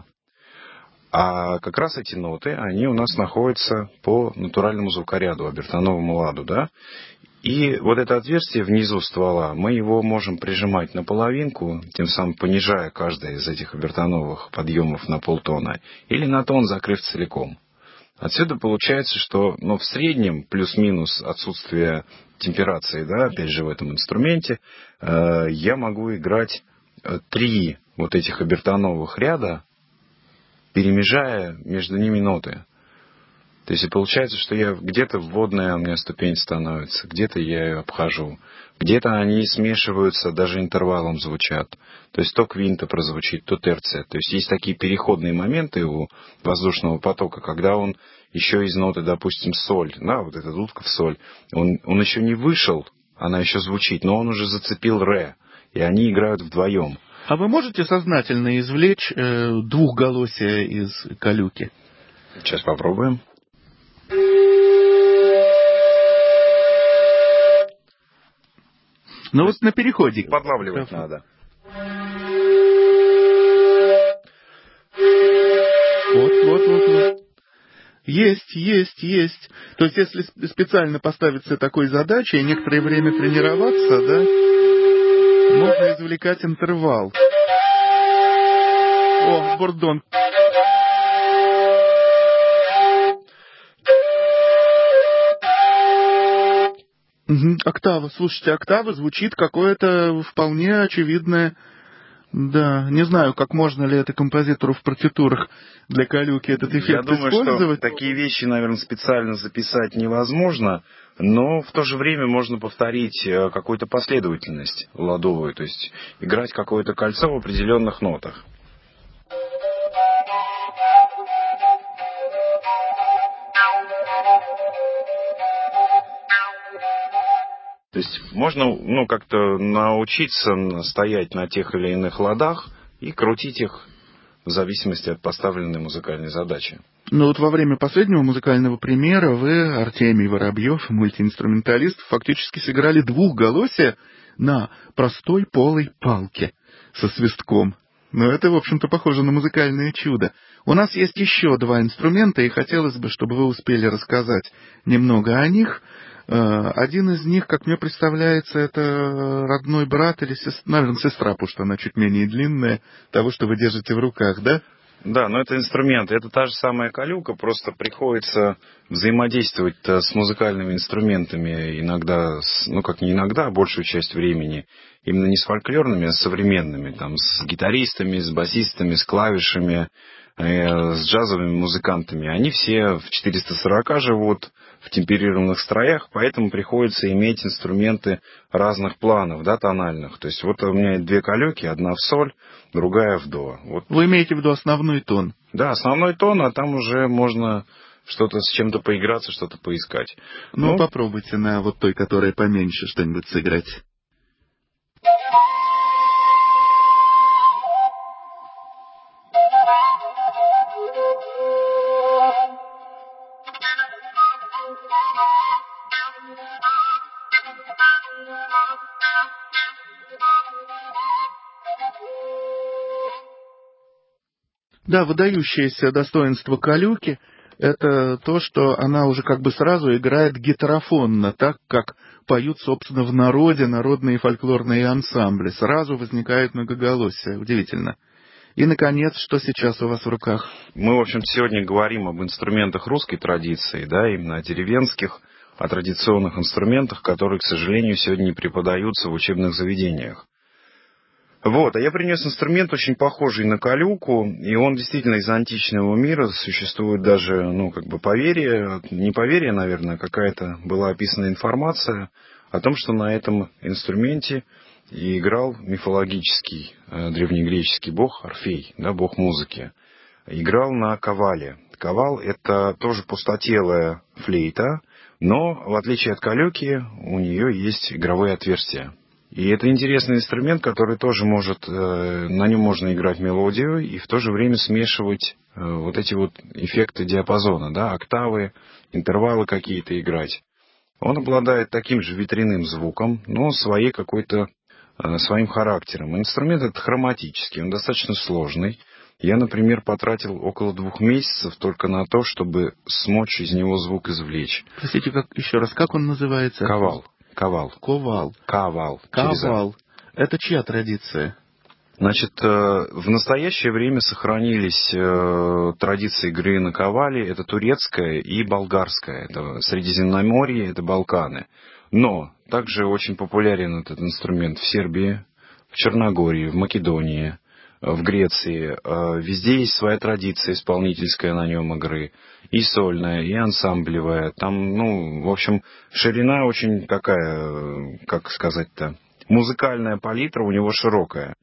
А как раз эти ноты, они у нас находятся по натуральному звукоряду, обертоновому ладу, да? И вот это отверстие внизу ствола, мы его можем прижимать на половинку, тем самым понижая каждое из этих обертоновых подъемов на полтона, или на тон, закрыв целиком. Отсюда получается, что ну, в среднем плюс-минус отсутствие темперации, да, опять же в этом инструменте, э, я могу играть три вот этих обертоновых ряда, перемежая между ними ноты. То есть и получается, что я где-то вводная у меня ступень становится, где-то я ее обхожу, где-то они смешиваются, даже интервалом звучат. То есть то квинта прозвучит, то терция. То есть есть такие переходные моменты у воздушного потока, когда он еще из ноты, допустим, соль, да, вот эта дудка в соль, он, он еще не вышел, она еще звучит, но он уже зацепил ре, и они играют вдвоем. А вы можете сознательно извлечь э, двухголосие из калюки? Сейчас попробуем. Ну вот на переходе. Подлавливать надо. Вот, вот, вот, вот. Есть, есть, есть. То есть, если специально поставиться такой задачей и некоторое время тренироваться, да, можно извлекать интервал. О, бордон. Угу. Октава. Слушайте, октава звучит какое-то вполне очевидное... Да, не знаю, как можно ли это композитору в партитурах для калюки этот эффект Я думаю, использовать. Что такие вещи, наверное, специально записать невозможно, но в то же время можно повторить какую-то последовательность ладовую, то есть играть какое-то кольцо в определенных нотах. То есть можно ну, как-то научиться стоять на тех или иных ладах и крутить их в зависимости от поставленной музыкальной задачи. Ну вот во время последнего музыкального примера вы, Артемий Воробьев, мультиинструменталист, фактически сыграли двухголосие на простой полой палке со свистком. Но это, в общем-то, похоже на музыкальное чудо. У нас есть еще два инструмента, и хотелось бы, чтобы вы успели рассказать немного о них. Один из них, как мне представляется, это родной брат или сестра, наверное, сестра, потому что она чуть менее длинная, того, что вы держите в руках, да? Да, но это инструмент. Это та же самая калюка, просто приходится взаимодействовать с музыкальными инструментами иногда, ну как не иногда, а большую часть времени, именно не с фольклорными, а с современными, там, с гитаристами, с басистами, с клавишами, э, с джазовыми музыкантами. Они все в четыреста сорок живут, в темперированных строях, поэтому приходится иметь инструменты разных планов, да, тональных. То есть вот у меня две калюки, одна в соль, другая в до. Вот. Вы имеете в виду основной тон? Да, основной тон, а там уже можно что-то с чем-то поиграться, что-то поискать. Ну, ну, попробуйте на вот той, которая поменьше, что-нибудь сыграть. Да, выдающееся достоинство калюки — это то, что она уже как бы сразу играет гетерофонно, так как поют, собственно, в народе народные фольклорные ансамбли. Сразу возникает многоголосие. Удивительно. И, наконец, что сейчас у вас в руках? Мы, в общем, сегодня говорим об инструментах русской традиции, да, именно о деревенских, о традиционных инструментах, которые, к сожалению, сегодня не преподаются в учебных заведениях. Вот, а я принес инструмент, очень похожий на калюку, и он действительно из античного мира, существует даже, ну, как бы поверье, не поверье, наверное, какая-то была описана информация о том, что на этом инструменте и играл мифологический э, древнегреческий бог Орфей, да, бог музыки. Играл на кавале. Кавал — это тоже пустотелая флейта, но, в отличие от калюки, у нее есть игровые отверстия. И это интересный инструмент, который тоже может, на нем можно играть мелодию и в то же время смешивать вот эти вот эффекты диапазона, да, октавы, интервалы какие-то играть. Он обладает таким же ветряным звуком, но своей какой-то, своим характером. Инструмент этот хроматический, он достаточно сложный. Я, например, потратил около двух месяцев только на то, чтобы смочь из него звук извлечь. Простите, как, еще раз, как он называется? Кавал. Кавал. Ковал. Кавал. Кавал. Это чья традиция? Значит, в настоящее время сохранились традиции игры на кавале. Это турецкая и болгарская. Это Средиземноморье, это Балканы. Но также очень популярен этот инструмент в Сербии, в Черногории, в Македонии, в Греции. Везде есть своя традиция исполнительская на нем игры. И сольная, и ансамблевая. Там, ну, в общем, ширина очень такая, как сказать-то, музыкальная палитра у него широкая.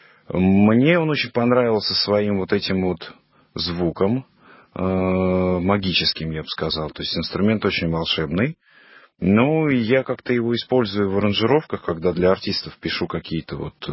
Мне он очень понравился своим вот этим вот звуком, э, магическим, я бы сказал. То есть инструмент очень волшебный. Ну, и я как-то его использую в аранжировках, когда для артистов пишу какие-то вот э,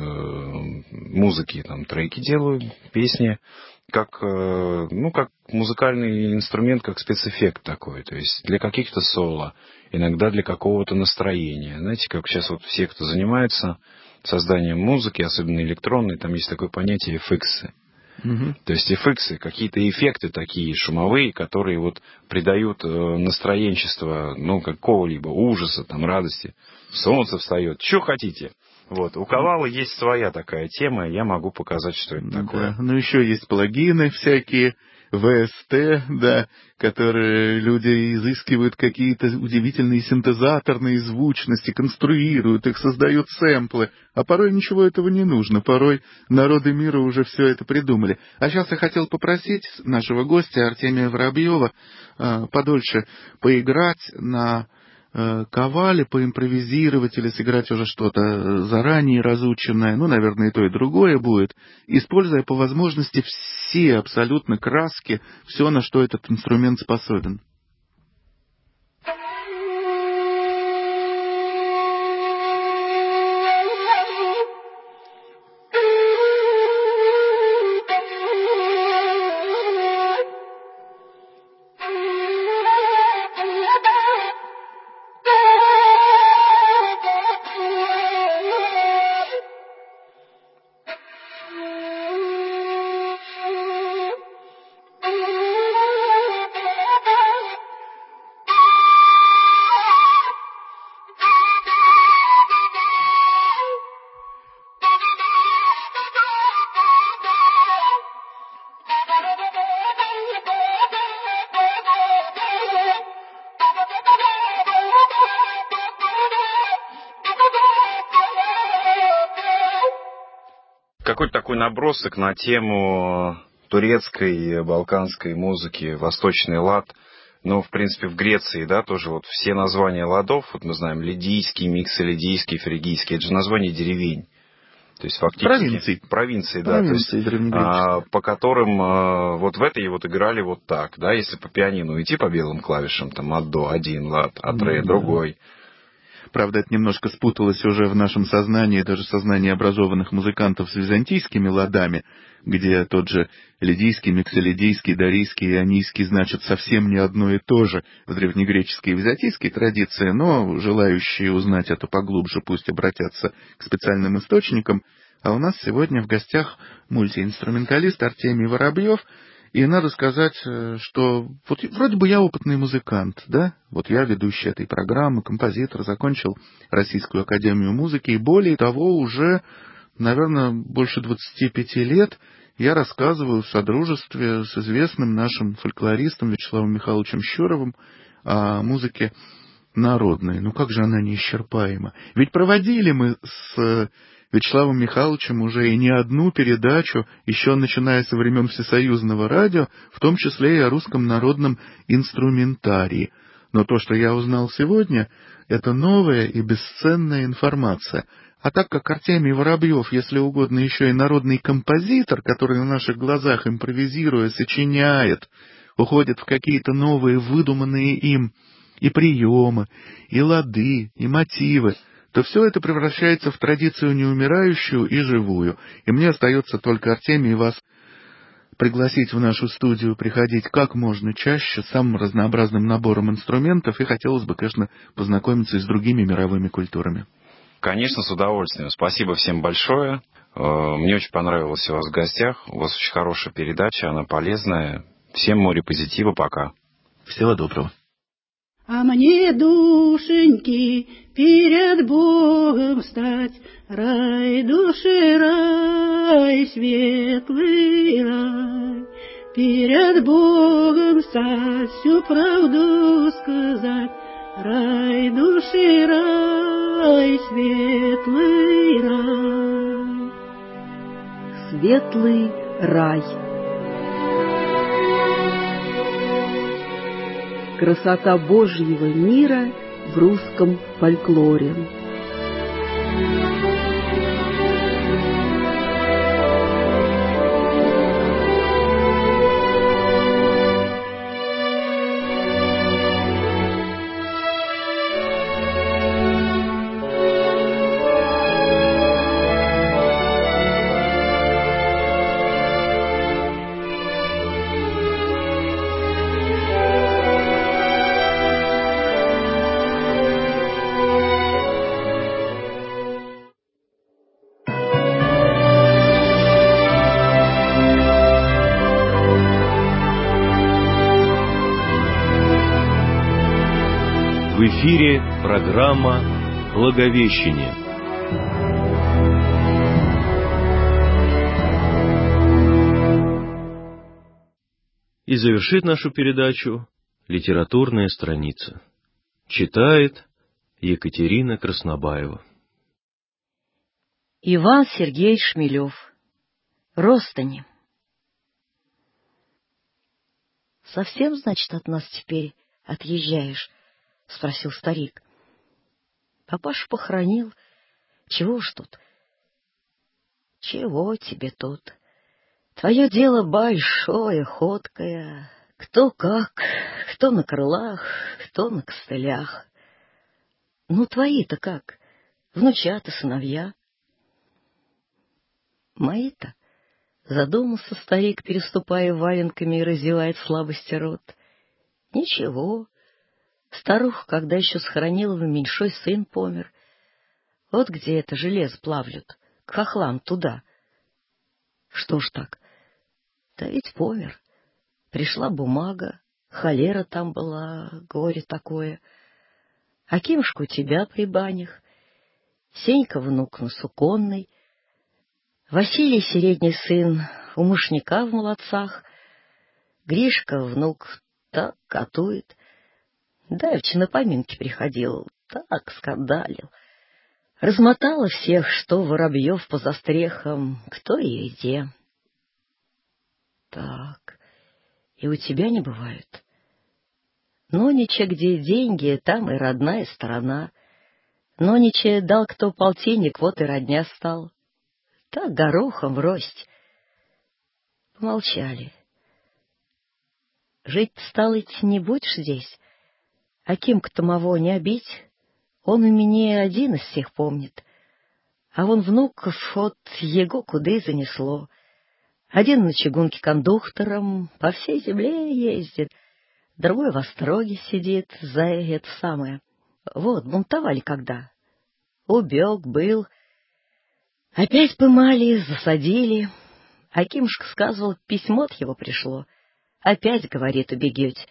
музыки, там, треки делаю, песни, как, э, ну, как музыкальный инструмент, как спецэффект такой. То есть для каких-то соло, иногда для какого-то настроения. Знаете, как сейчас вот все, кто занимается созданием музыки, особенно электронной, там есть такое понятие эф иксы. Угу. То есть эф иксы, какие-то эффекты такие шумовые, которые вот придают настроенчество, ну, какого-либо ужаса, там, радости. Солнце встает, что хотите. Вот. У Кавала есть своя такая тема, я могу показать, что это такое. Да. Ну, еще есть плагины всякие, ви эс ти, да, которые люди изыскивают какие-то удивительные синтезаторные звучности, конструируют их, создают сэмплы. А порой ничего этого не нужно, порой народы мира уже все это придумали. А сейчас я хотел попросить нашего гостя Артемия Воробьева э, подольше поиграть на кавале, поимпровизировать или сыграть уже что-то заранее разученное, ну, наверное, и то, и другое будет, используя по возможности все абсолютно краски, все, на что этот инструмент способен. Thank you. какой-то такой набросок на тему турецкой, балканской музыки, восточный лад. Ну, в принципе, в Греции, да, тоже вот все названия ладов, вот мы знаем, лидийский, миксолидийский, фригийский, это же названия деревень. То есть фактически... Провинций. Провинции, да. Провинции то есть, а, по которым а, вот в этой вот играли вот так, да, если по пианино идти по белым клавишам, там, от до, один лад, от ре, да. другой. Правда, это немножко спуталось уже в нашем сознании, даже сознании образованных музыкантов с византийскими ладами, где тот же лидийский, миксолидийский, дарийский, ионийский значит совсем не одно и то же в древнегреческой и византийской традиции, но желающие узнать это поглубже пусть обратятся к специальным источникам. А у нас сегодня в гостях мультиинструменталист Артемий Воробьев. И надо сказать, что вот вроде бы я опытный музыкант, да? Вот я ведущий этой программы, композитор, закончил Российскую академию музыки, и более того, уже, наверное, больше двадцати пяти лет я рассказываю в содружестве с известным нашим фольклористом Вячеславом Михайловичем Щуровым о музыке народной. Ну как же она неисчерпаема? Ведь проводили мы с Вячеславом Михайловичем уже и не одну передачу, еще начиная со времен Всесоюзного радио, в том числе и о русском народном инструментарии. Но то, что я узнал сегодня, это новая и бесценная информация. А так как Артемий Воробьев, если угодно, еще и народный композитор, который на наших глазах, импровизируя, сочиняет, уходит в какие-то новые, выдуманные им и приемы, и лады, и мотивы, то все это превращается в традицию неумирающую и живую. И мне остается только, Артемий, вас пригласить в нашу студию, приходить как можно чаще, с самым разнообразным набором инструментов, и хотелось бы, конечно, познакомиться и с другими мировыми культурами. Конечно, с удовольствием. Спасибо всем большое. Мне очень понравилось у вас в гостях. У вас очень хорошая передача, она полезная. Всем море позитива, пока. Всего доброго. А мне, душеньки, перед Богом стать, рай души, рай, светлый рай. Перед Богом стать, всю правду сказать, рай души, рай, светлый рай. Светлый рай. Красота Божьего мира в русском фольклоре. В эфире программа «Благовещение». И завершит нашу передачу литературная страница. Читает Екатерина Краснобаева. Иван Сергеевич Шмелев. Ростани. Совсем, значит, от нас теперь отъезжаешь? — спросил старик. — Папашу похоронил. Чего уж тут? — Чего тебе тут? Твое дело большое, ходкое. Кто как, кто на крылах, кто на костылях. Ну, твои-то как? Внучата, сыновья. Мои-то? Задумался старик, переступая валенками и разевая от слабости рот. Ничего. Старуху, когда еще схоронила, меньшой сын помер. Вот где это железо плавлют, к хохлам туда. Что ж так? Да ведь помер. Пришла бумага, холера там была, горе такое. Акимушка у тебя при банях, Сенька внук на суконной, Василий средний сын у мышника в молодцах, Гришка внук так катует. Давеча на поминки приходил, так скандалил. Размотала всех, что воробьев по застрехам, кто и где. Так, и у тебя не бывает. Нонича, где деньги, там и родная сторона. Нонича дал кто полтинник, вот и родня стал. Так горохом врость. Помолчали. Жить, стало идти, не будешь здесь? А Кимка Томово не обить? Он у меня один из всех помнит. А вон внуков от его куда занесло. Один на чугунке кондуктором по всей земле ездит, другой в Остроге сидит за это самое. Вот, бунтовали когда. Убег был. Опять пымали, засадили. Акимушка сказывал, письмо от его пришло. Опять, говорит, убегете.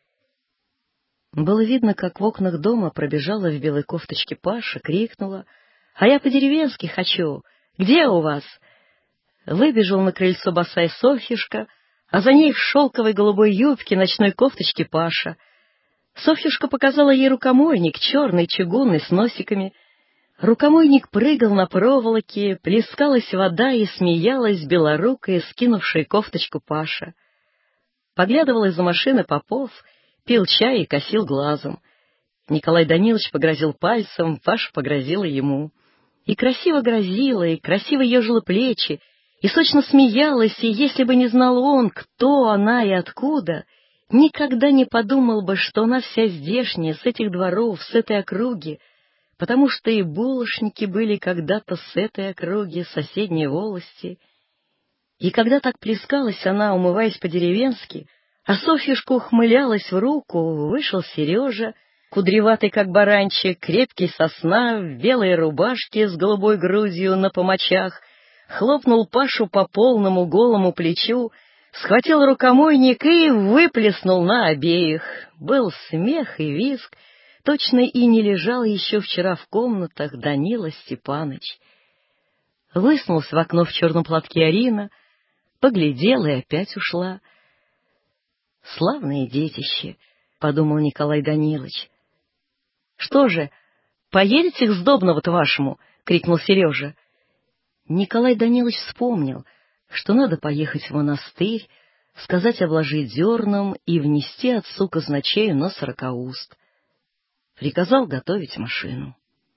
Было видно, как в окнах дома пробежала в белой кофточке Паша, крикнула: «А я по-деревенски хочу! Где у вас?» Выбежал на крыльцо босая Софьюшка, а за ней в шелковой голубой юбке, ночной кофточке Паша. Софьюшка показала ей рукомойник, черный, чугунный, с носиками. Рукомойник прыгал на проволоке, плескалась вода и смеялась белорукая, скинувшая кофточку Паша. Поглядывал из-за машины Попов, пил чай и косил глазом. Николай Данилович погрозил пальцем, Паша погрозила ему. И красиво грозила, и красиво ежила плечи, и сочно смеялась, и если бы не знал он, кто она и откуда, никогда не подумал бы, что она вся здешняя, с этих дворов, с этой округи, потому что и булочники были когда-то с этой округи, соседней волости. И когда так плескалась она, умываясь по-деревенски, а Софьюшка ухмылялась в руку, вышел Сережа, кудреватый как баранчик, крепкий сосна, в белой рубашке с голубой грудью на помочах, хлопнул Пашу по полному голому плечу, схватил рукомойник и выплеснул на обеих. Был смех и визг, точно и не лежал еще вчера в комнатах Данила Степаныч. Высунулась в окно в черном платке Арина, поглядела и опять ушла. «Славные детище», — подумал Николай Данилович. «Что же, поедете к Сдобного-то вашему?» — крикнул Сережа. Николай Данилович вспомнил, что надо поехать в монастырь, сказать обложить зерном и внести отцу казначею на сорокауст. Приказал готовить машину.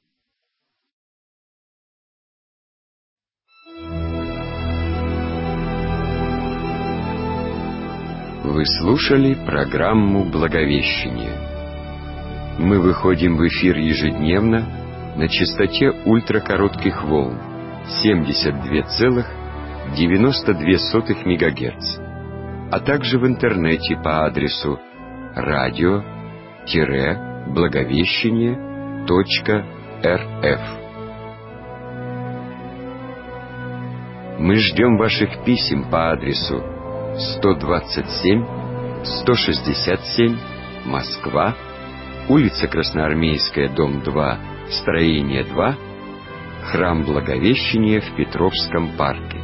Вы слушали программу «Благовещение». Мы выходим в эфир ежедневно на частоте ультракоротких волн семьдесят два целых девяносто две сотых мегагерц, а также в интернете по адресу радио-благовещение точка рф. Мы ждем ваших писем по адресу сто двадцать семь сто шестьдесят семь, Москва, улица Красноармейская, дом два, строение два, Храм Благовещения в Петровском парке.